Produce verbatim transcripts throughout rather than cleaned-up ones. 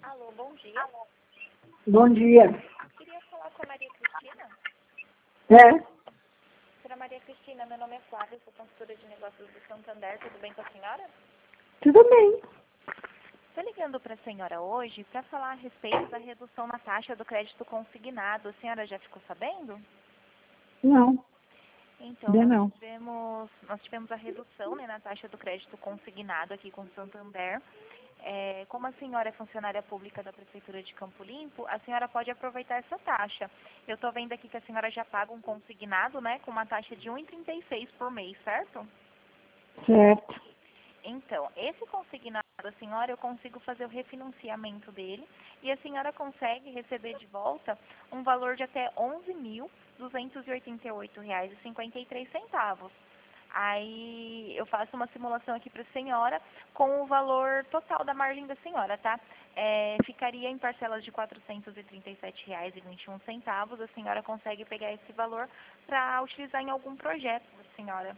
Alô, bom dia. Bom dia. Queria falar com a Maria Cristina. É? Senhora Maria Cristina, meu nome é Flávia, sou consultora de negócios do Santander, tudo bem com a senhora? Tudo bem. Estou ligando para a senhora hoje para falar a respeito da redução na taxa do crédito consignado. A senhora já ficou sabendo? Não, Então, ainda nós não. tivemos, nós tivemos a redução, né, na taxa do crédito consignado aqui com o Santander. É, como a senhora é funcionária pública da Prefeitura de Campo Limpo, a senhora pode aproveitar essa taxa. Eu estou vendo aqui que a senhora já paga um consignado, né, com uma taxa de um real e trinta e seis centavos por mês, certo? Certo. Então, esse consignado da senhora, eu consigo fazer o refinanciamento dele e a senhora consegue receber de volta um valor de até onze mil duzentos e oitenta e oito reais e cinquenta e três centavos. Aí eu faço uma simulação aqui para a senhora com o valor total da margem da senhora, tá? É, ficaria em parcelas de quatrocentos e trinta e sete reais e vinte e um centavos. A senhora consegue pegar esse valor para utilizar em algum projeto da senhora.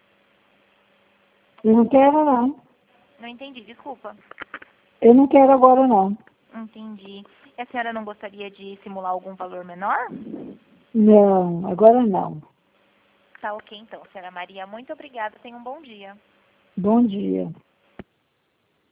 Eu não quero, não. Não entendi, desculpa. Eu não quero agora, não. Entendi. E a senhora não gostaria de simular algum valor menor? Não, agora não. Tá ok então, senhora Maria. Muito obrigada. Tenha um bom dia. Bom dia.